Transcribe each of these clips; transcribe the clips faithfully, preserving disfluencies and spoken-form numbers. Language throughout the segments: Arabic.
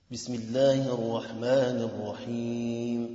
بسم الله الرحمن الرحيم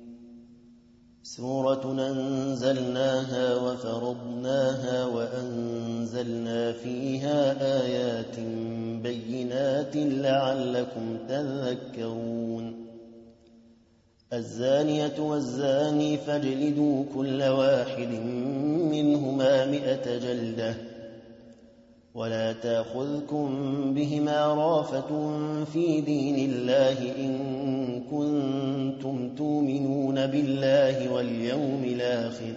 سورة أنزلناها وفرضناها وأنزلنا فيها آيات بينات لعلكم تذكرون الزانية والزاني فاجلدوا كل واحد منهما مئة جلدة ولا تأخذكم بهما رافة في دين الله إن كنتم تؤمنون بالله واليوم الآخر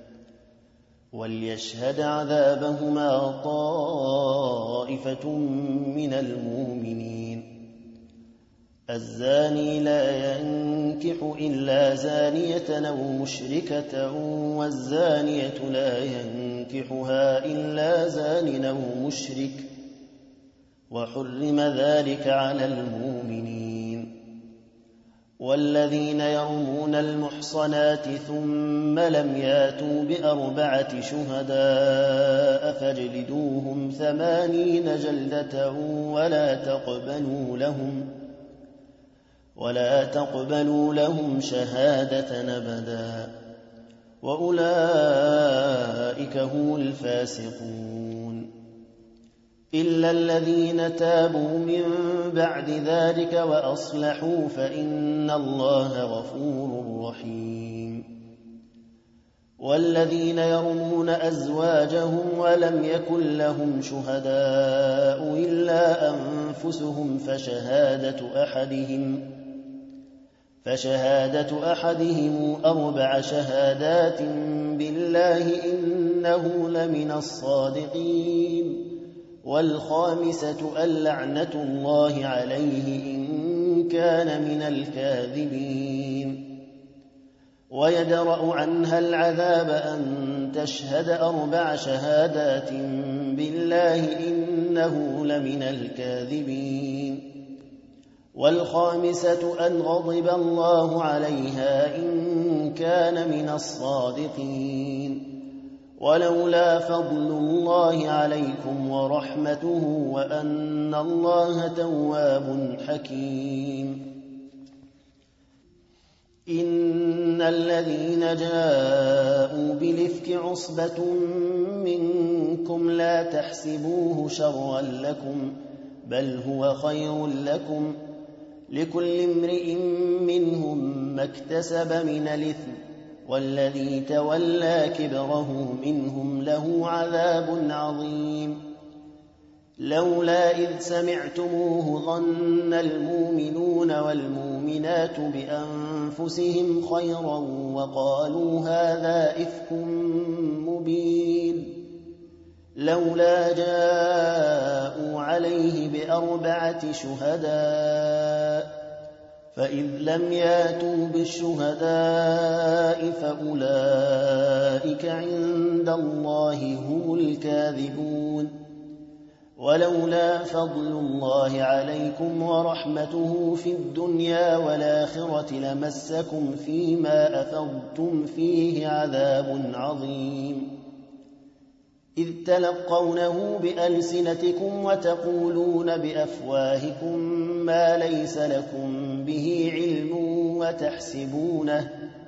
وليشهد عذابهما طائفة من المؤمنين الزاني لا ينكح إلا زانية أو مشركة والزانية لا ينكحها إلا زان أو مشرك وحرم ذلك على المؤمنين والذين يرمون المحصنات ثم لم ياتوا بأربعة شهداء فاجلدوهم ثمانين جلدة ولا تقبلوا لهم ولا تقبلوا لهم شهادة أبدا وأولئك هم الفاسقون إلا الذين تابوا من بعد ذلك وأصلحوا فإن الله غفور رحيم والذين يرمون أزواجهم ولم يكن لهم شهداء إلا أنفسهم فشهادة أحدهم فشهادة أحدهم أربع شهادات بالله إنه لمن الصادقين والخامسة اللعنة الله عليه إن كان من الكاذبين ويدرأ عنها العذاب أن تشهد أربع شهادات بالله إنه لمن الكاذبين والخامسة أن غضب الله عليها إن كان من الصادقين ولولا فضل الله عليكم ورحمته وأن الله تواب حكيم إن الذين جاءوا بالإفك عصبة منكم لا تحسبوه شرا لكم بل هو خير لكم لكل امرئ منهم ما اكتسب من الإثم والذي تولى كبره منهم له عذاب عظيم لولا إذ سمعتموه ظن المؤمنون والمؤمنات بأنفسهم خيرا وقالوا هذا إفك مبين لولا جاءوا عليه بأربعة شهداء فإذ لم ياتوا بالشهداء فأولئك عند الله هم الكاذبون ولولا فضل الله عليكم ورحمته في الدنيا والآخرة لمسكم فيما أفضتم فيه عذاب عظيم إذ تلقونه بألسنتكم وتقولون بأفواهكم ما ليس لكم به علم وتحسبونه,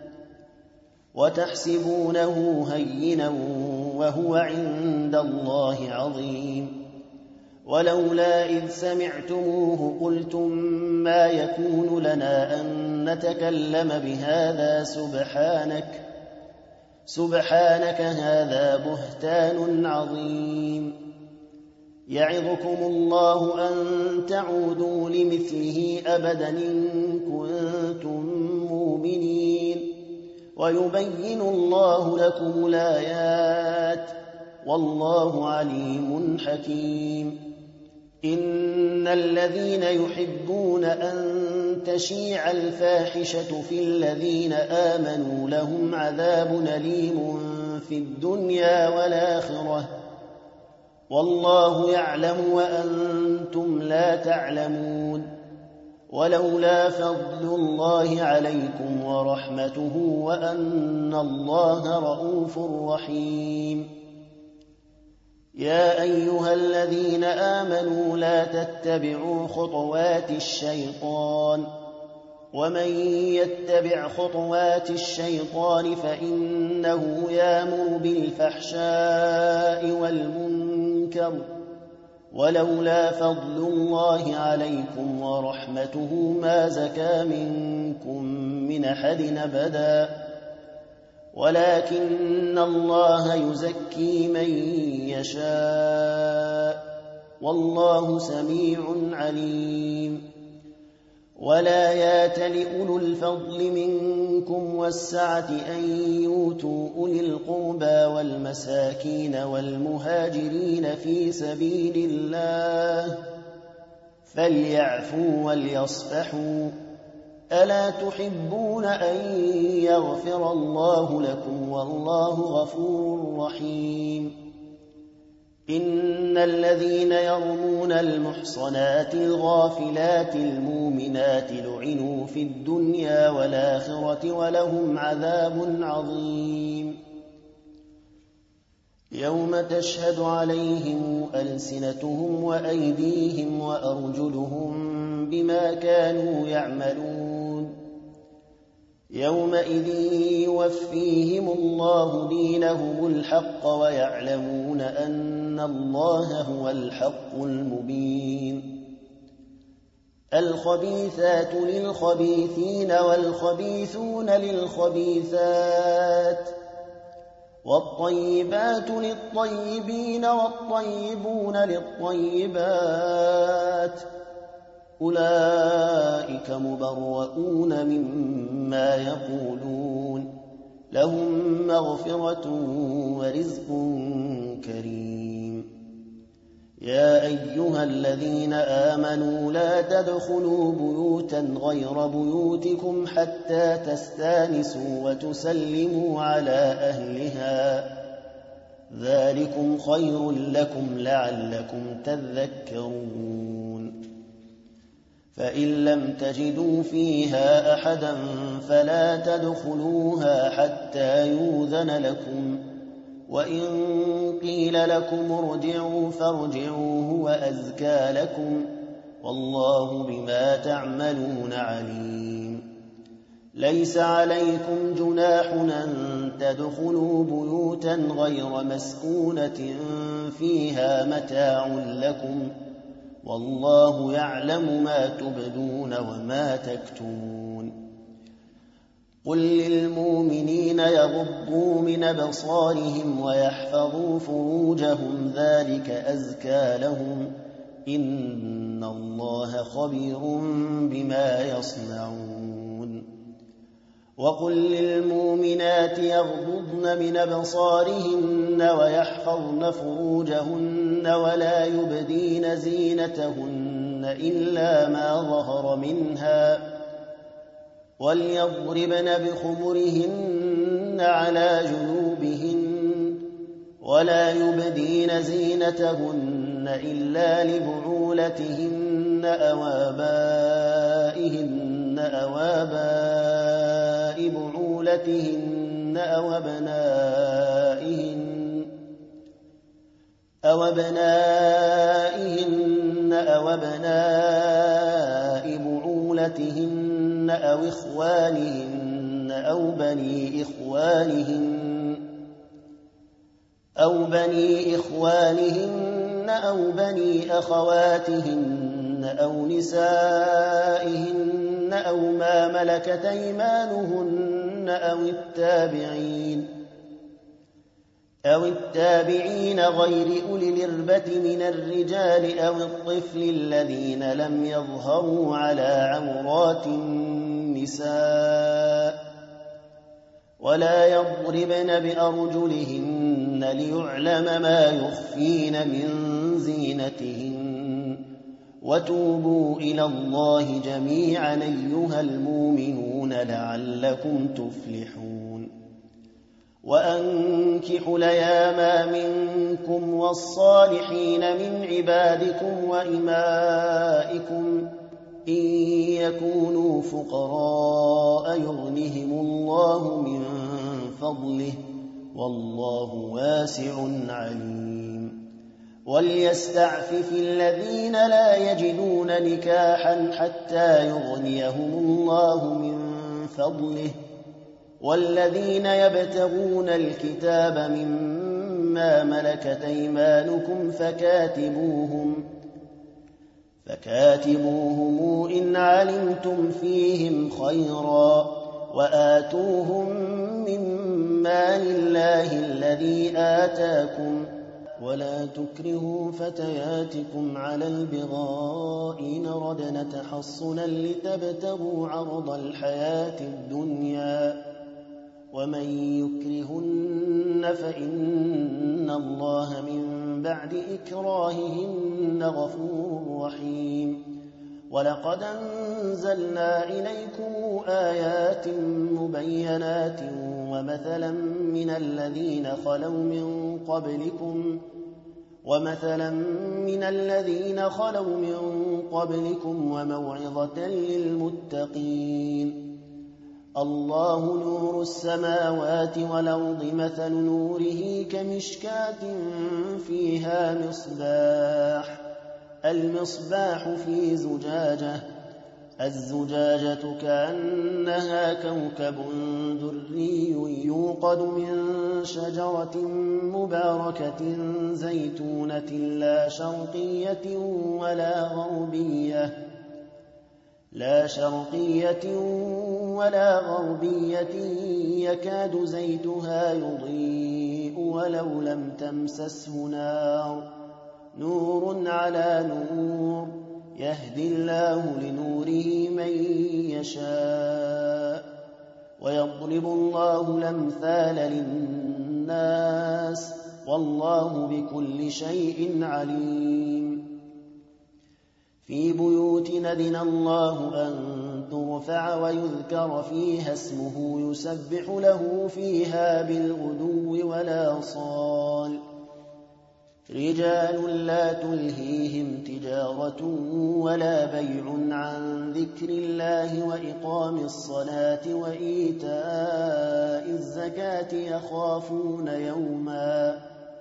وتحسبونه هينا وهو عند الله عظيم ولولا إذ سمعتموه قلتم ما يكون لنا أن نتكلم بهذا سبحانك سبحانك هذا بهتان عظيم يعظكم الله أن تعودوا لمثله أبدا إن كنتم مؤمنين ويبين الله لكم الآيات والله عليم حكيم إن الذين يحبون أن تشيع الفاحشة في الذين آمنوا لهم عذاب أليم في الدنيا والآخرة والله يعلم وأنتم لا تعلمون ولولا فضل الله عليكم ورحمته وأن الله رؤوف رحيم يا أيها الذين آمنوا لا تتبعوا خطوات الشيطان ومن يتبع خطوات الشيطان فإنه يأمر بالفحشاء والمنكر ولولا فضل الله عليكم ورحمته ما زكى منكم من أحد أبدا ولكن الله يزكي من يشاء والله سميع عليم ولا يأتل أولو الفضل منكم والسعة أن يؤتوا أولي القربى والمساكين والمهاجرين في سبيل الله فليعفوا وليصفحوا ألا تحبون أن يغفر الله لكم والله غفور رحيم إن الذين يرمون المحصنات الغافلات المؤمنات لعنوا في الدنيا والآخرة ولهم عذاب عظيم يوم تشهد عليهم ألسنتهم وأيديهم وأرجلهم بما كانوا يعملون يومئذ يوفيهم الله دينهم الحق ويعلمون أن الله هو الحق المبين الخبيثات للخبيثين والخبيثون للخبيثات والطيبات للطيبين والطيبون للطيبات أولئك مبرؤون مما يقولون لهم مغفرة ورزق كريم يا أيها الذين آمنوا لا تدخلوا بيوتا غير بيوتكم حتى تستانسوا وتسلموا على أهلها ذلكم خير لكم لعلكم تذكرون فإن لم تجدوا فيها أحدا فلا تدخلوها حتى يؤذن لكم وإن قيل لكم ارجعوا فارجعوا هو أزكى لكم والله بما تعملون عليم ليس عليكم جناح أن تدخلوا بيوتا غير مسكونة فيها متاع لكم والله يعلم ما تبدون وما تكتمون قل للمؤمنين يغضوا من أبصارهم ويحفظوا فروجهم ذلك أزكى لهم إن الله خبير بما يصنعون وقل للمؤمنات يغضضن من أبصارهن ويحفظن فروجهن ولا يبدين زينتهن إلا ما ظهر منها وليضربن بخمرهن على جنوبهن ولا يبدين زينتهن إلا لبعولتهن أو آبائهن أو آباء بعولتهن أو أبنائهن أو أبنائهن أو أبناء بعولتهن أو إخوانهن أو بني إخوانهن أو بني إخوانهن أو بني أخواتهن أو نسائهن أو ما ملكت أيمانهن أو التابعين أو التابعين غير أولي الإربة من الرجال أو الطفل الذين لم يظهروا على عورات النساء ولا يضربن بأرجلهن ليعلم ما يخفين من زينتهن وتوبوا إلى الله جميعا أيها المؤمنون لعلكم تفلحون وأنكحوا الأيام منكم والصالحين من عبادكم وإمائكم إن يكونوا فقراء يغنهم الله من فضله والله واسع عليم وليستعفف الذين لا يجدون نكاحا حتى يغنيهم الله من فضله والذين يبتغون الكتاب مما ملكت أيمانكم فكاتبوهم فكاتبوهم إن علمتم فيهم خيرا وآتوهم مما لله الذي آتاكم ولا تكرهوا فتياتكم على البغاء إن ردن تحصنا لتبتغوا عرض الحياة الدنيا ومن يكرهن فإن الله من بعد إكراههن غفور رحيم ولقد أنزلنا إليكم آيات مبينات ومثلا من الذين خلوا من قبلكم ومثلا من الذين خلوا من قبلكم وموعظة للمتقين الله نور السماوات والأرض مثل نوره كمشكاة فيها مصباح المصباح في زجاجة الزجاجة كأنها كوكب دري يوقد من شجرة مباركة زيتونة لا شرقية ولا غربية لا شرقية ولا غربية يكاد زيتها يضيء ولو لم تمسسه نار نور على نور يهدي الله لنوره من يشاء ويضرب الله الأمثال للناس والله بكل شيء عليم في بيوت ندن الله أن ترفع ويذكر فيها اسمه يسبح له فيها بالغدو والآصال رجال لا تلهيهم تجارة ولا بيع عن ذكر الله وإقام الصلاة وإيتاء الزكاة يخافون يوما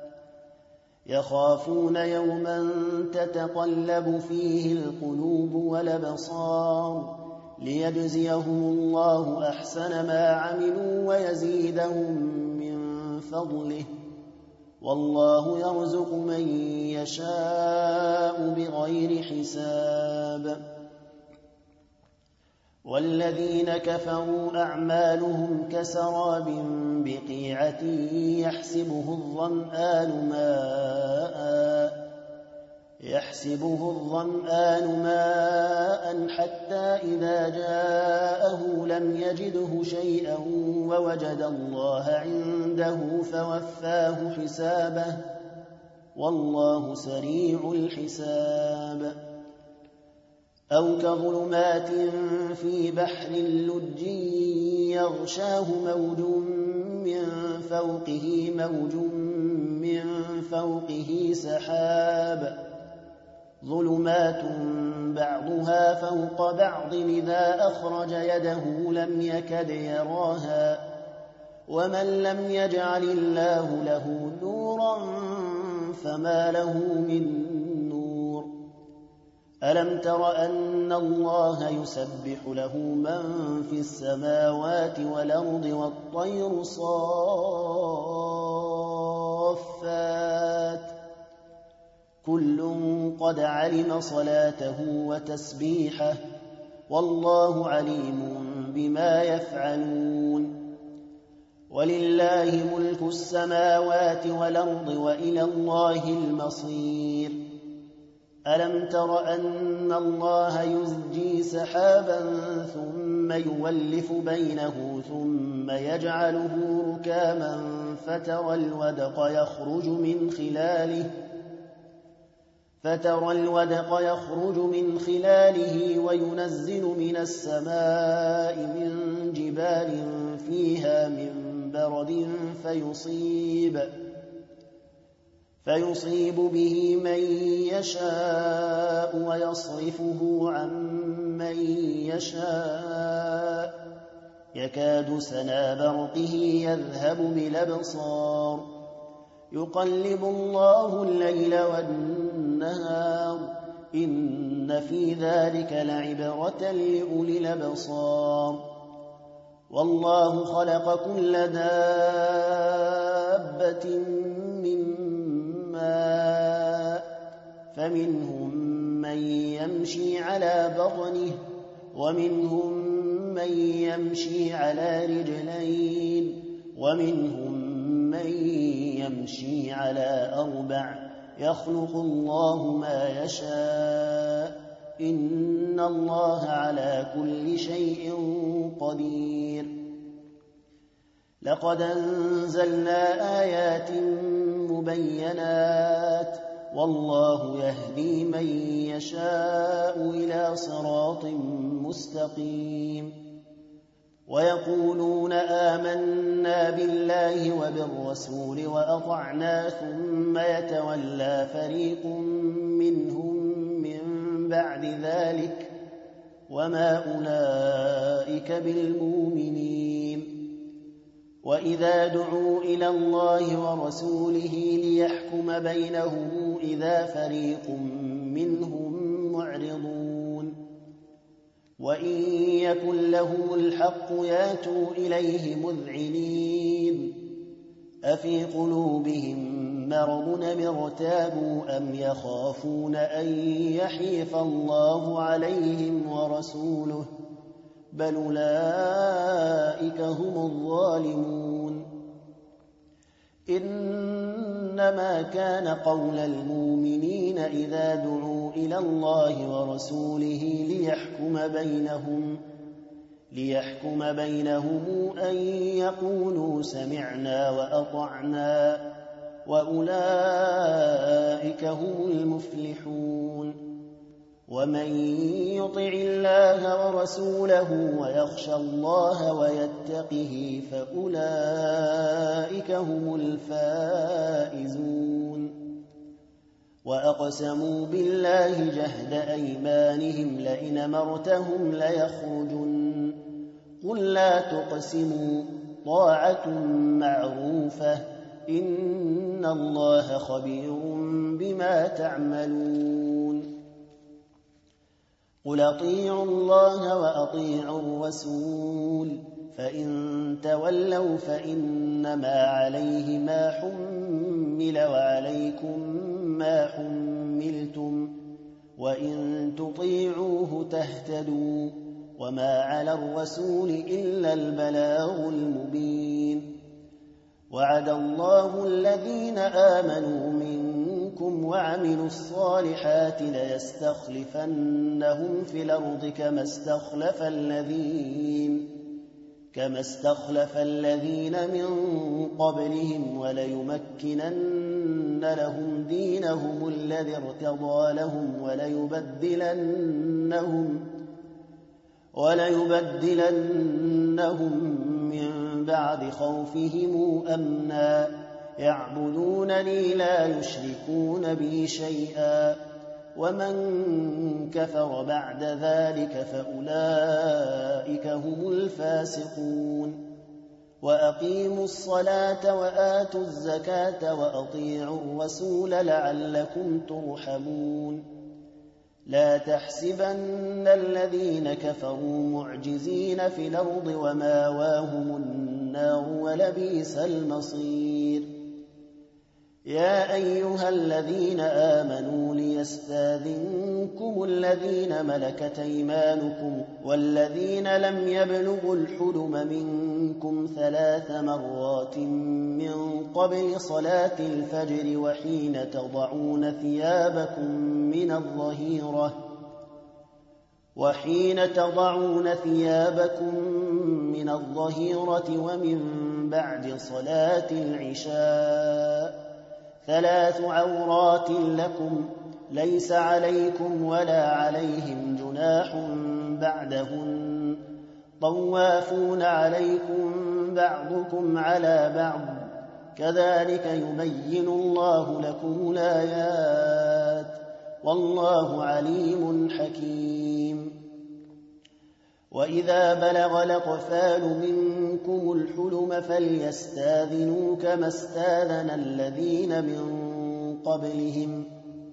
يخافون يوما تتقلب فيه القلوب والأبصار ليجزيهم الله أحسن ما عملوا ويزيدهم من فضله والله يرزق من يشاء بغير حساب والذين كفروا أعمالهم كسراب بقيعة يحسبه الظمآن ماء يحسبه الظمآن ماء حتى إذا جاءه لم يجده شيئا ووجد الله عنده فوفاه حسابه والله سريع الحساب أو كظلمات في بحر لج يغشاه موج من فوقه موج من فوقه سحاب ظلمات بعضها فوق بعض إذا أخرج يده لم يكد يراها ومن لم يجعل الله له نورا فما له من نور ألم تر أن الله يسبح له من في السماوات والأرض والطير صافات كل قد علم صلاته وتسبيحه والله عليم بما يفعلون ولله ملك السماوات والأرض وإلى الله المصير ألم تر أن الله يزجي سحابا ثم يولف بينه ثم يجعله ركاما فترى الودق يخرج من خلاله فترى الودق يخرج من خلاله وينزل من السماء من جبال فيها من برد فيصيب فيصيب به من يشاء ويصرفه عن من يشاء يكاد سنا برقه يذهب بالأبصار يقلب الله الليل والنهار إن في ذلك لعبرة لأولي الأبصار والله خلق كل دابة من ماء فمنهم من يمشي على بطنه ومنهم من يمشي على رجلين ومنهم من يمشي على أربع يخلق الله ما يشاء إن الله على كل شيء قدير لقد أنزلنا آيات مبينات والله يهدي من يشاء إلى صراط مستقيم ويقولون آمنا بالله وبالرسول وأطعنا ثم يتولى فريق منهم من بعد ذلك وما أولئك بالمؤمنين وإذا دعوا إلى الله ورسوله ليحكم بينهم إذا فريق منهم معرضون وإن يكن لهم الحق ياتوا إليه مذعنين أفي قلوبهم مرض ارتابوا أم يخافون أن يحيف الله عليهم ورسوله بل أولئك هم الظالمون إنما كان قول المؤمنين إذا دعوا إلى الله ورسوله ليحكم بينهم ليحكم بينهم أن يقولوا سمعنا وأطعنا وأولئك هم المفلحون ومن يطع الله ورسوله ويخشى الله ويتقه فأولئك هم الفائزون وأقسموا بالله جهد أيمانهم لئن أمرتهم ليخرجن قل لا تقسموا طاعة معروفة إن الله خبير بما تعملون قل أطيعوا الله وأطيعوا الرسول فإن تولوا فإنما عليه ما حمل وعليكم ما حملتم وإن تطيعوه تهتدوا وما على الرسول إلا البلاغ المبين وعد الله الذين آمنوا منكم وعملوا الصالحات ليستخلفنهم في الأرض كما استخلف الذين كما استخلف الذين من قبلهم وليمكنن لهم دينهم الذي ارتضى لهم وليبدلنهم وليبدلنهم من بعد خوفهم أمنا يعبدونني لا يشركون بي شيئا ومن كفر بعد ذلك فأولئك هم الفاسقون وأقيموا الصلاة وآتوا الزكاة وأطيعوا الرسول لعلكم ترحمون لا تحسبن الذين كفروا معجزين في الأرض وماواهم النار ولبئس المصير يا أيها الذين آمنوا ليستاذنكم الذين ملكت أيمانكم والذين لم يبلغوا الحلم منكم ثلاث مرات من قبل صلاة الفجر وحين تضعون ثيابكم من الظهيرة وحين تضعون ثيابكم من الظهيرة ومن بعد صلاة العشاء ثلاث عورات لكم ليس عليكم ولا عليهم جناح بعدهن طوافون عليكم بعضكم على بعض كذلك يبين الله لكم الآيات والله عليم حكيم وإذا بلغ الأطفال منكم الحلم فليستاذنوا كما استاذن الذين من قبلهم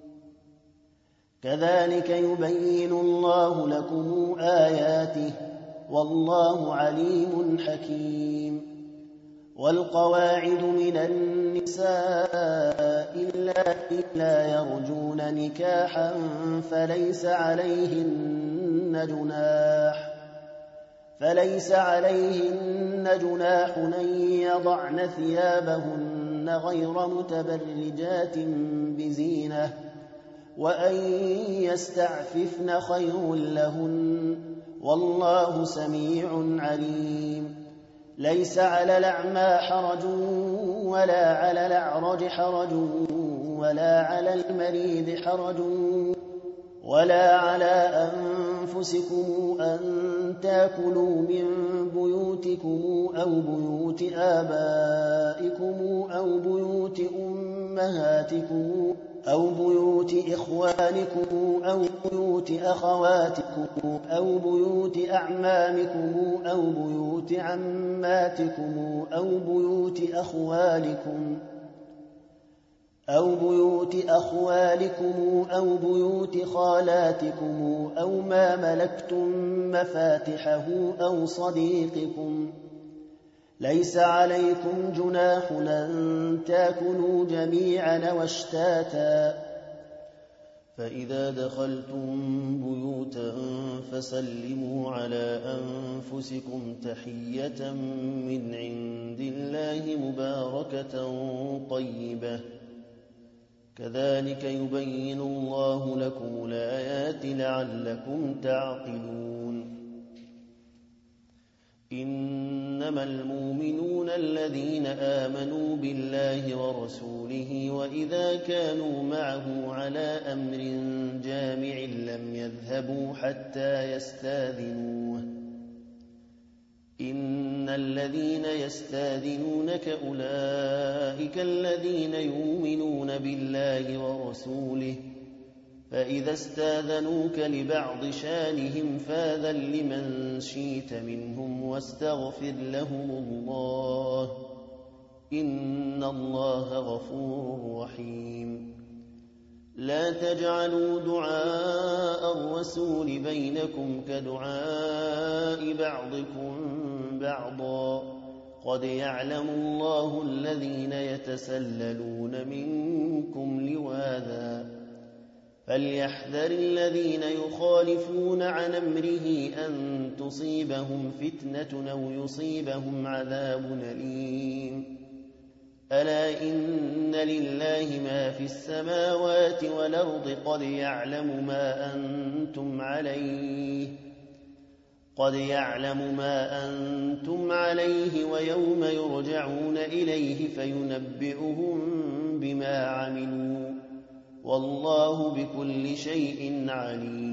كذلك يبين الله لكم آياته والله عليم حكيم. والقواعد من النساء اللاتي لا يرجون نكاحا فليس عليهن جناح فليس عليهن جناح أن يضعن ثيابهن غير متبرجات بزينة وأن يستعففن خير لهن والله سميع عليم. ليس على الأعمى حرج ولا على الأعرج حرج ولا على المريض حرج ولا على أنفسكم أن تأكلوا من بيوتكم أو بيوت آبائكم أو بيوت أمهاتكم أو بيوت إخوانكم أو بيوت أخواتكم أو بيوت أعمامكم أو بيوت عماتكم أو بيوت أخوالكم أو بيوت أخوالكم أو بيوت خالاتكم أو ما ملكتم مفاتحه أو صديقكم. ليس عليكم جناح أن تأكلوا جميعا واشتاتا فإذا دخلتم بيوتا فسلموا على أنفسكم تحية من عند الله مباركة طيبة كذلك يبين الله لكم الآيات لعلكم تعقلون. إنما المؤمنون الذين آمنوا بالله ورسوله وإذا كانوا معه على أمر جامع لم يذهبوا حتى يستاذنوه إن الذين يستاذنونك أولئك الذين يؤمنون بالله ورسوله فإذا استاذنوك لبعض شانهم فاذن لمن شئت منهم واستغفر لهم الله إن الله غفور رحيم. لا تجعلوا دعاء الرسول بينكم كدعاء بعضكم بعضا قد يعلم الله الذين يتسللون منكم لواذا فليحذر الذين يخالفون عن أمره أن تصيبهم فتنة أو يصيبهم عذاب أليم. ألا إن لله ما في السماوات والأرض قد يعلم ما أنتم عليه قد يعلم ما أنتم عليه ويوم يرجعون إليه فينبئهم بما عملوا والله بكل شيء عليم.